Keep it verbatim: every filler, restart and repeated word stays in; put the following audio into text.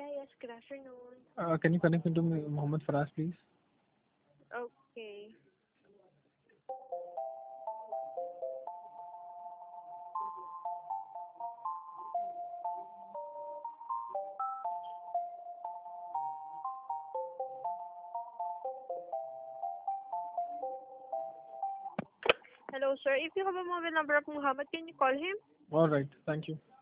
Yeah, yes, good afternoon. Uh, can you connect me to M- Mohammed Faraz, please? Okay. Hello, sir. If you have a mobile number of Muhammad, can you call him? All right. Thank you.